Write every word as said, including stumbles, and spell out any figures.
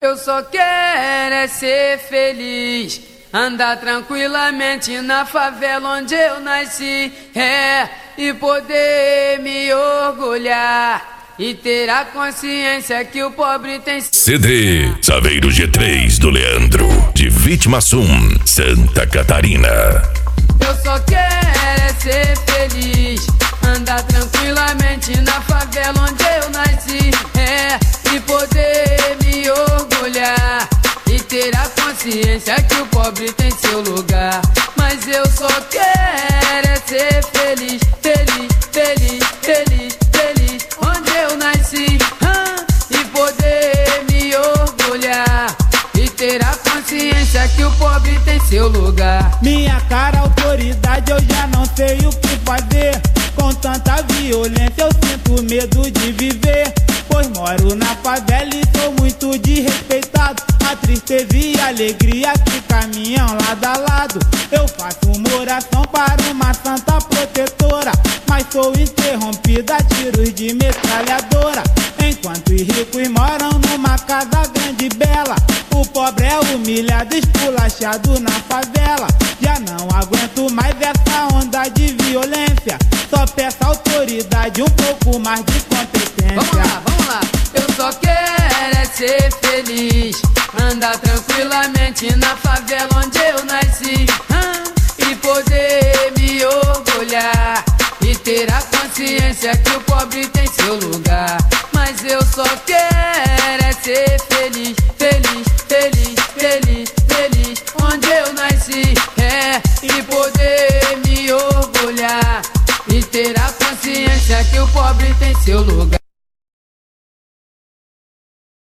Eu só quero é ser feliz, andar tranquilamente na favela onde eu nasci, é, e poder me orgulhar e ter a consciência que o pobre tem. C D Saveiro G três do Leandro, de Vitimaçum, Santa Catarina. Eu só quero é ser feliz, andar tranquilamente na favela onde eu nasci, é, e poder me orgulhar e ter a consciência que o pobre tem seu lugar. Mas eu só quero é ser feliz, feliz, feliz, feliz, feliz onde eu nasci, ah, e poder me orgulhar e ter a consciência que o pobre tem seu lugar. Minha cara, autoridade, eu já não sei o que fazer. Com tanta violência eu sinto medo de viver, pois moro na favela e sou muito desrespeitado. A tristeza e a alegria que caminham lado a lado. Eu faço uma oração para uma santa protetora, mas sou interrompida a tiros de metralhadora. Enquanto os ricos moram numa casa grande e bela, o pobre é humilhado, esculachado na favela. Já não aguento mais essa onda de violência, só peço autoridade, um pouco mais de competência. Vamos lá, vamos lá. Eu só quero é ser feliz, andar tranquilamente na favela onde eu nasci, ah, e poder me orgulhar e ter a consciência que o pobre tem seu lugar. Mas eu só quero